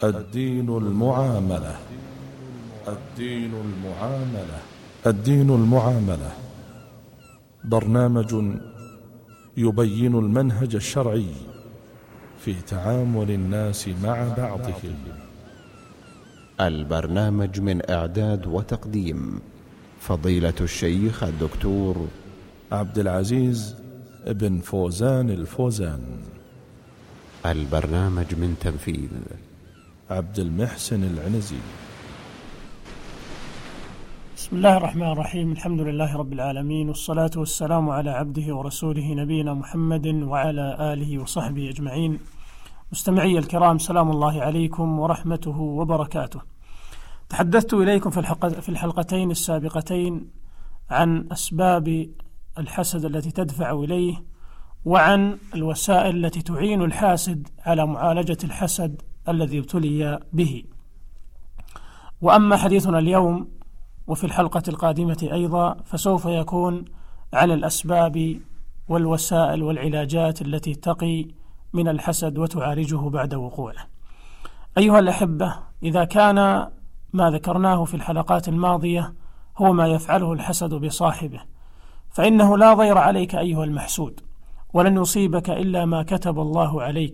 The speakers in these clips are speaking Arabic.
الدين المعاملة. الدين المعاملة. الدين المعاملة برنامج يبين المنهج الشرعي في تعامل الناس مع بعضهم. البرنامج من إعداد وتقديم فضيلة الشيخ الدكتور عبد العزيز بن فوزان الفوزان. البرنامج من تنفيذ عبد المحسن العنزي. بسم الله الرحمن الرحيم. الحمد لله رب العالمين، والصلاة والسلام على عبده ورسوله نبينا محمد وعلى آله وصحبه أجمعين. مستمعي الكرام، سلام الله عليكم ورحمته وبركاته. تحدثت إليكم في الحلقتين السابقتين عن أسباب الحسد التي تدفع إليه، وعن الوسائل التي تعين الحاسد على معالجة الحسد الذي ابتلي به. وأما حديثنا اليوم وفي الحلقة القادمة أيضا فسوف يكون على الأسباب والوسائل والعلاجات التي تقي من الحسد وتعالجه بعد وقوعه. أيها الأحبة، إذا كان ما ذكرناه في الحلقات الماضية هو ما يفعله الحسد بصاحبه، فإنه لا ضير عليك أيها المحسود، ولن يصيبك إلا ما كتب الله عليك.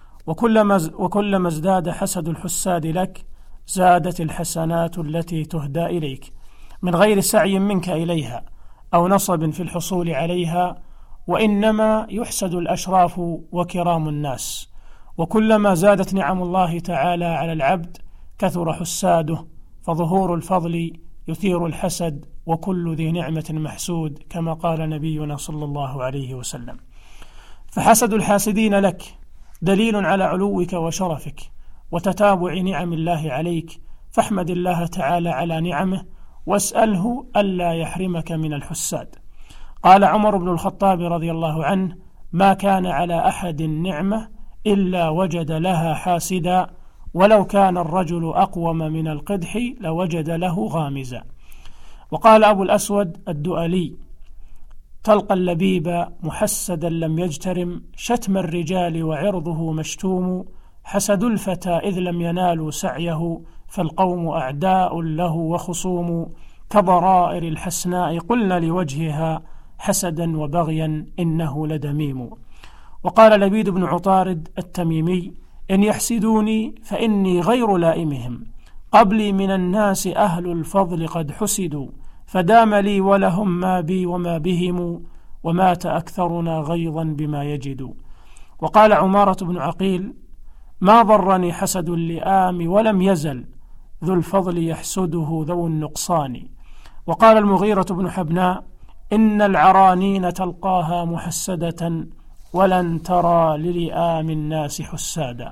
وكلما ازداد حسد الحساد لك زادت الحسنات التي تهدى إليك من غير سعي منك إليها أو نصب في الحصول عليها، وإنما يحسد الأشراف وكرام الناس. وكلما زادت نعم الله تعالى على العبد كثر حساده، فظهور الفضل يثير الحسد، وكل ذي نعمة محسود، كما قال نبينا صلى الله عليه وسلم. فحسد الحاسدين لك دليل على علوك وشرفك وتتابع نعم الله عليك، فاحمد الله تعالى على نعمه واسأله ألا يحرمك من الحساد. قال عمر بن الخطاب رضي الله عنه: ما كان على أحد نعمة إلا وجد لها حاسدا، ولو كان الرجل أقوم من القدح لوجد له غامزا. وقال أبو الأسود الدؤلي: تلقى اللبيب محسدا لم يجترم، شتم الرجال وعرضه مشتوم، حسد الفتى إذ لم ينالوا سعيه، فالقوم أعداء له وخصوم، كضرائر الحسناء قلنا لوجهها، حسدا وبغيا إنه لدميم. وقال لبيد بن عطارد التميمي: إن يحسدوني فإني غير لائمهم، قبلي من الناس أهل الفضل قد حسدوا، فدام لي ولهم ما بي وما بهم، ومات أكثرنا غيظا بما يجدوا. وقال عمارة بن عقيل: ما ضرني حسد اللئام ولم يزل، ذو الفضل يحسده ذو النقصان. وقال المغيرة بن حبناء: إن العرانين تلقاها محسدة، ولن ترى للئام الناس حسادا.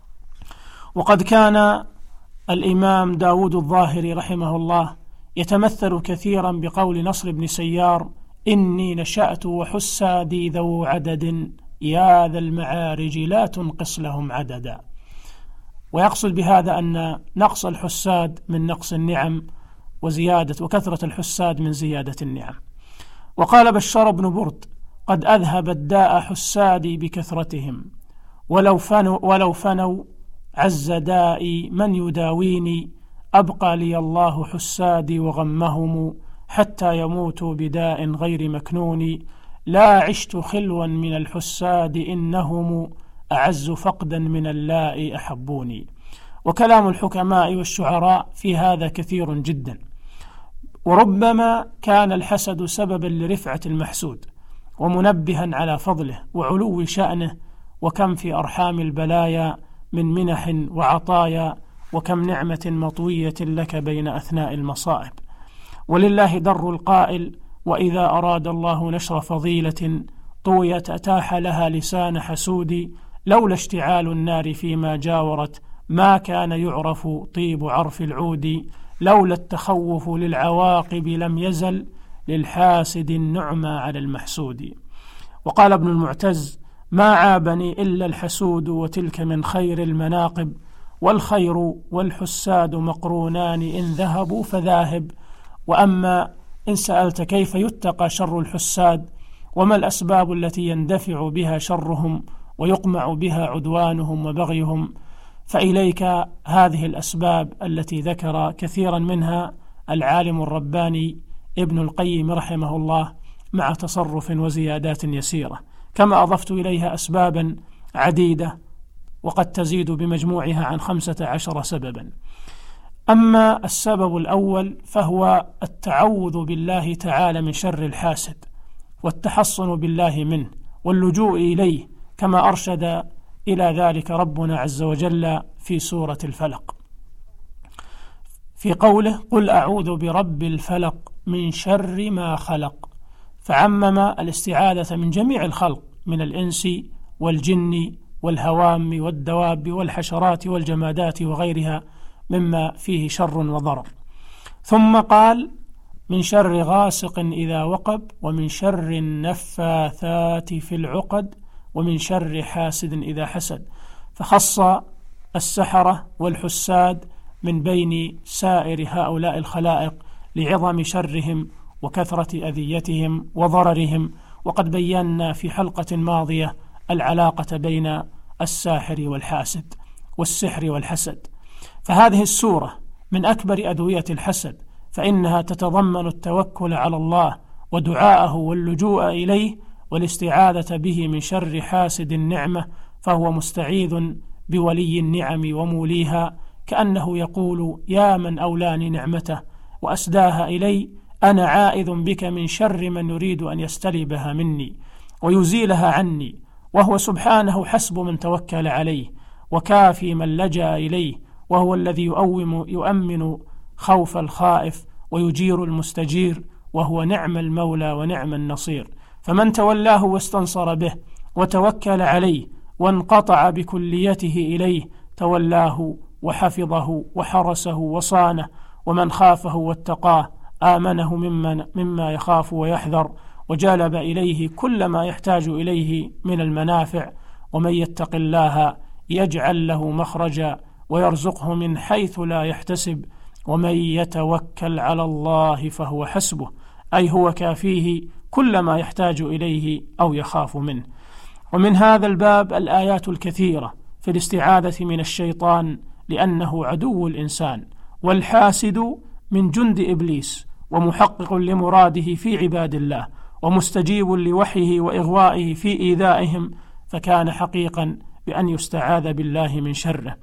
وقد كان الإمام داود الظاهري رحمه الله يتمثل كثيرا بقول نصر بن سيار: إني نشأت وحسادي ذو عدد، يا ذا المعارج لا تنقص لهم عددا. ويقصد بهذا أن نقص الحساد من نقص النعم، وكثرة الحساد من زيادة النعم. وقال بشار بن برد: قد أذهب الداء حسادي بكثرتهم، ولو فنوا عز دائي من يداويني، أبقى لي الله حسادي وغمهم، حتى يموتوا بداء غير مكنون، لا عشت خلوا من الحساد إنهم، أعز فقدا من اللاء أحبوني. وكلام الحكماء والشعراء في هذا كثير جدا. وربما كان الحسد سببا لرفعة المحسود ومنبها على فضله وعلو شأنه، وكم في أرحام البلايا من منح وعطايا، وكم نعمة مطوية لك بين أثناء المصائب. ولله در القائل: وإذا أراد الله نشر فضيلة طويت أتاح لها لسان حسود، لولا اشتعال النار فيما جاورت، ما كان يعرف طيب عرف العود، لولا التخوف للعواقب لم يزل، للحاسد النعمى على المحسود. وقال ابن المعتز: ما عابني إلا الحسود، وتلك من خير المناقب، والخير والحساد مقرونان، إن ذهبوا فذاهب. وأما إن سألت كيف يتقى شر الحساد، وما الأسباب التي يندفع بها شرهم ويقمع بها عدوانهم وبغيهم، فإليك هذه الأسباب التي ذكر كثيرا منها العالم الرباني ابن القيم رحمه الله مع تصرف وزيادات يسيرة، كما أضفت إليها أسبابا عديدة وقد تزيد بمجموعها عن 15 سببا. أما السبب الأول فهو التعوذ بالله تعالى من شر الحاسد والتحصن بالله منه واللجوء إليه، كما أرشد إلى ذلك ربنا عز وجل في سورة الفلق في قوله: قل أعوذ برب الفلق من شر ما خلق، فعمم الاستعاذة من جميع الخلق من الإنس والجن والهوام والدواب والحشرات والجمادات وغيرها مما فيه شر وضرر. ثم قال: من شر غاسق إذا وقب، ومن شر النفاثات في العقد، ومن شر حاسد إذا حسد، فخص السحرة والحساد من بين سائر هؤلاء الخلائق لعظم شرهم وكثرة أذيتهم وضررهم. وقد بينا في حلقة ماضية العلاقة بين الساحر والحاسد والسحر والحسد. فهذه السورة من أكبر أدوية الحسد، فإنها تتضمن التوكل على الله ودعاءه واللجوء إليه والاستعاذة به من شر حاسد النعمة، فهو مستعيذ بولي النعم وموليها، كأنه يقول: يا من أولاني نعمته وأسداها إلي، أنا عائذ بك من شر من يريد أن يستلبها مني ويزيلها عني، وهو سبحانه حسب من توكل عليه وكافي من لجأ إليه، وهو الذي يؤمن خوف الخائف ويجير المستجير، وهو نعم المولى ونعم النصير. فمن تولاه واستنصر به وتوكل عليه وانقطع بكليته إليه تولاه وحفظه وحرسه وصانه، ومن خافه واتقاه آمنه مما يخاف ويحذر، وجلب إليه كل ما يحتاج إليه من المنافع. ومن يتق الله يجعل له مخرجا ويرزقه من حيث لا يحتسب، ومن يتوكل على الله فهو حسبه، أي هو كافيه كل ما يحتاج إليه أو يخاف منه. ومن هذا الباب الآيات الكثيرة في الاستعاذة من الشيطان، لأنه عدو الإنسان والحاسد من جند إبليس ومحقق لمراده في عباد الله ومستجيب لوحيه وإغوائه في إيذائهم، فكان حقيقا بأن يستعاذ بالله من شره.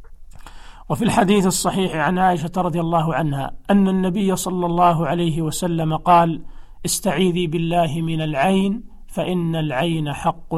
وفي الحديث الصحيح عن عائشة رضي الله عنها أن النبي صلى الله عليه وسلم قال: استعيذي بالله من العين فإن العين حق.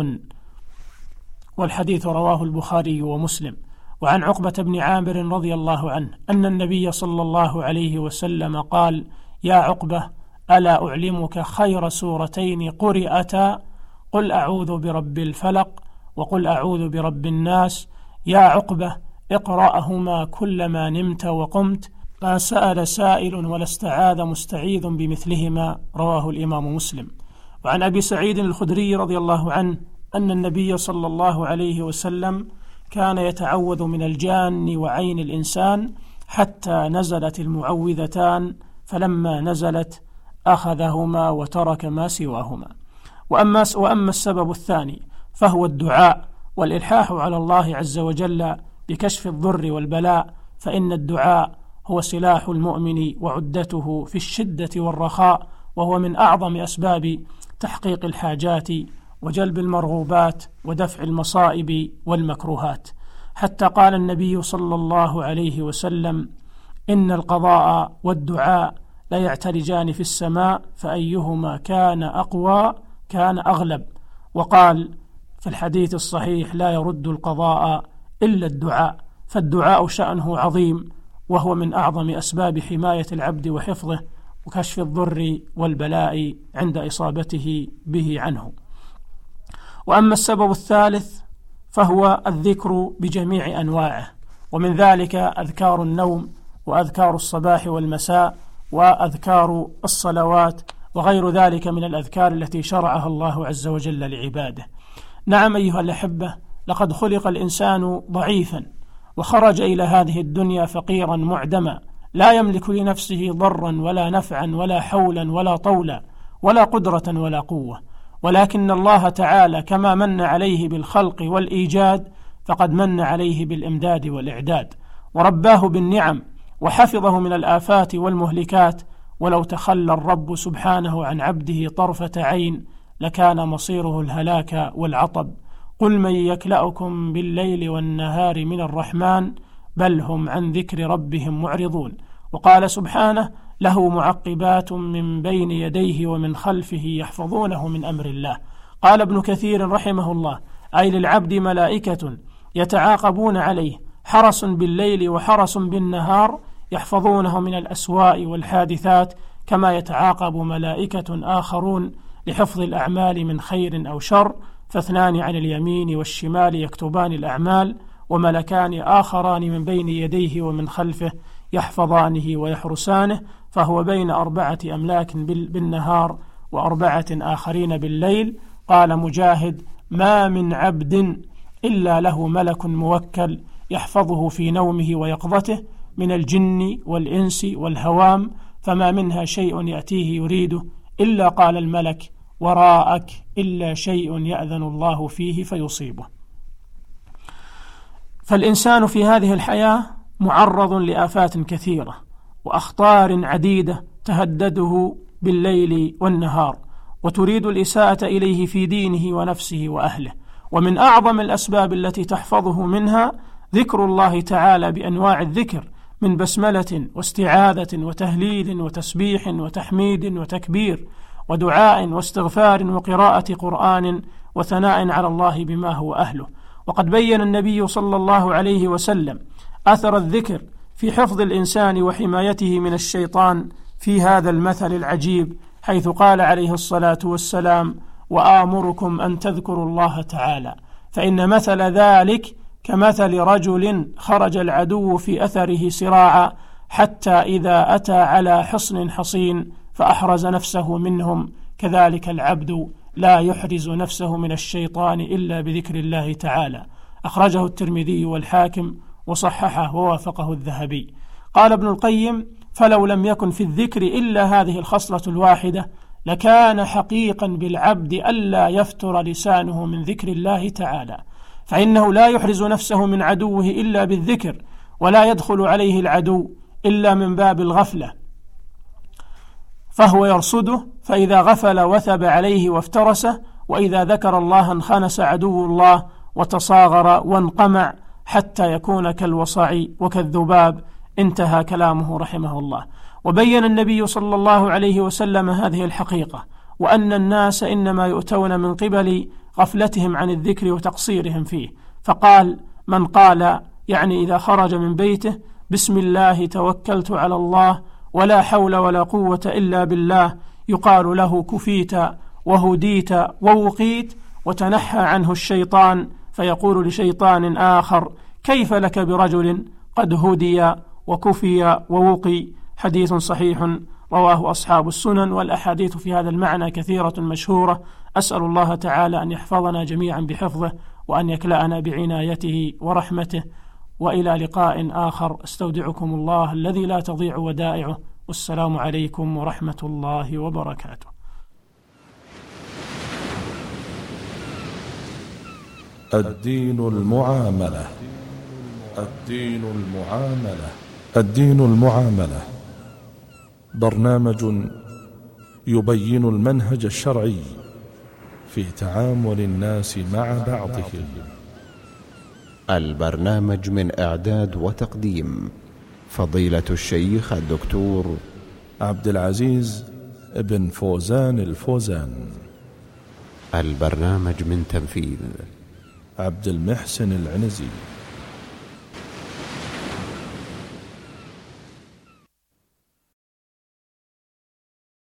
والحديث رواه البخاري ومسلم. وعن عقبة بن عامر رضي الله عنه أن النبي صلى الله عليه وسلم قال: يا عقبة، ألا أعلمك خير سورتين قرئتا؟ قل أعوذ برب الفلق وقل أعوذ برب الناس. يا عقبة، اقرأهما كلما نمت وقمت، ما سأل سائل ولا استعاذ مستعيذ بمثلهما. رواه الإمام مسلم. وعن أبي سعيد الخدري رضي الله عنه أن النبي صلى الله عليه وسلم كان يتعوذ من الجان وعين الإنسان حتى نزلت المعوذتان، فلما نزلت أخذهما وترك ما سواهما. وأما السبب الثاني فهو الدعاء والإلحاح على الله عز وجل بكشف الضر والبلاء، فإن الدعاء هو سلاح المؤمن وعدته في الشدة والرخاء، وهو من أعظم أسباب تحقيق الحاجات وجلب المرغوبات ودفع المصائب والمكروهات. حتى قال النبي صلى الله عليه وسلم: إن القضاء والدعاء لا يعترجان في السماء، فأيهما كان أقوى كان أغلب. وقال في الحديث الصحيح: لا يرد القضاء إلا الدعاء. فالدعاء شأنه عظيم، وهو من أعظم أسباب حماية العبد وحفظه وكشف الضر والبلاء عند إصابته به عنه. وأما السبب الثالث فهو الذكر بجميع أنواعه، ومن ذلك أذكار النوم وأذكار الصباح والمساء وأذكار الصلوات وغير ذلك من الأذكار التي شرعها الله عز وجل لعباده. نعم أيها الأحبة، لقد خلق الإنسان ضعيفا وخرج إلى هذه الدنيا فقيرا معدما، لا يملك لنفسه ضرا ولا نفعا ولا حولا ولا طولا ولا قدرة ولا قوة، ولكن الله تعالى كما من عليه بالخلق والإيجاد فقد من عليه بالإمداد والإعداد، ورباه بالنعم، وحفظه من الآفات والمهلكات. ولو تخلى الرب سبحانه عن عبده طرفة عين لكان مصيره الهلاك والعطب. قل من يكلأكم بالليل والنهار من الرحمن بل هم عن ذكر ربهم معرضون. وقال سبحانه: له معقبات من بين يديه ومن خلفه يحفظونه من أمر الله. قال ابن كثير رحمه الله: أي للعبد ملائكة يتعاقبون عليه، حرس بالليل وحرس بالنهار، يحفظونه من الأسواء والحادثات، كما يتعاقب ملائكة آخرون لحفظ الأعمال من خير أو شر، فاثنان عن اليمين والشمال يكتبان الأعمال، وملكان آخران من بين يديه ومن خلفه يحفظانه ويحرسانه، فهو بين 4 أملاك بالنهار و4 آخرين بالليل. قال مجاهد: ما من عبد إلا له ملك موكل يحفظه في نومه ويقظته من الجن والإنس والهوام، فما منها شيء يأتيه يريده إلا قال الملك: وراءك إلا شيء يأذن الله فيه فيصيبه. فالإنسان في هذه الحياة معرض لآفات كثيرة وأخطار عديدة تهدده بالليل والنهار، وتريد الإساءة إليه في دينه ونفسه وأهله. ومن أعظم الأسباب التي تحفظه منها ذكر الله تعالى بأنواع الذكر، من بسملة واستعاذة وتهليل وتسبيح وتحميد وتكبير ودعاء واستغفار وقراءة قرآن وثناء على الله بما هو أهله. وقد بين النبي صلى الله عليه وسلم أثر الذكر في حفظ الإنسان وحمايته من الشيطان في هذا المثل العجيب، حيث قال عليه الصلاة والسلام: وآمركم أن تذكروا الله تعالى، فإن مثل ذلك كمثل رجل خرج العدو في أثره سراعا، حتى إذا أتى على حصن حصين فأحرز نفسه منهم، كذلك العبد لا يحرز نفسه من الشيطان إلا بذكر الله تعالى. أخرجه الترمذي والحاكم وصححه ووافقه الذهبي. قال ابن القيم: فلو لم يكن في الذكر إلا هذه الخصلة الواحدة لكان حقيقا بالعبد ألا يفتر لسانه من ذكر الله تعالى، فإنه لا يحرز نفسه من عدوه إلا بالذكر، ولا يدخل عليه العدو إلا من باب الغفلة، فهو يرصده، فإذا غفل وثب عليه وافترسه، وإذا ذكر الله انخنس عدو الله وتصاغر وانقمع حتى يكون كالوصع وكالذباب. انتهى كلامه رحمه الله. وبين النبي صلى الله عليه وسلم هذه الحقيقة، وأن الناس إنما يؤتون من قبل غفلتهم عن الذكر وتقصيرهم فيه، فقال: من قال، يعني إذا خرج من بيته: بسم الله توكلت على الله ولا حول ولا قوة إلا بالله، يقال له كفيت وهديت ووقيت، وتنحى عنه الشيطان فيقول لشيطان آخر: كيف لك برجل قد هدي وكفي ووقي. حديث صحيح رواه أصحاب السنن، والأحاديث في هذا المعنى كثيرة مشهورة. أسأل الله تعالى أن يحفظنا جميعا بحفظه، وأن يكلأنا بعنايته ورحمته. وإلى لقاء آخر، استودعكم الله الذي لا تضيع ودائعه، والسلام عليكم ورحمة الله وبركاته. الدين المعاملة. الدين المعاملة. الدين المعاملة برنامج يبين المنهج الشرعي في تعامل الناس مع بعضهم. البرنامج من إعداد وتقديم فضيلة الشيخ الدكتور عبد العزيز بن فوزان الفوزان. البرنامج من تنفيذ عبد المحسن العنزي.